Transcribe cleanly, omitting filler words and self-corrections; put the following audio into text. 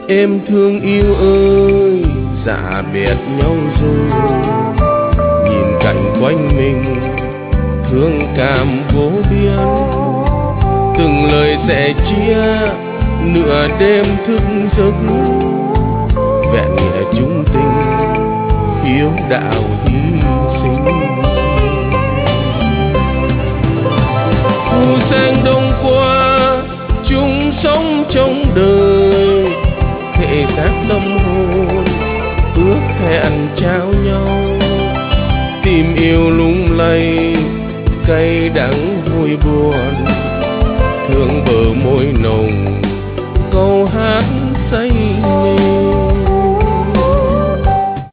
Em thương yêu ơi, dạ biệt nhau rồi. Nhìn cảnh quanh mình thương cảm vô biên, từng lời sẻ chia nửa đêm thức giấc, vẹn nghĩa chung tình hiếu đạo hy sinh. Phù sen đông qua chung sống trong đời, thể xác tâm hồn ước hẹn trao nhau, tìm yêu lung lay cay đắng vui buồn,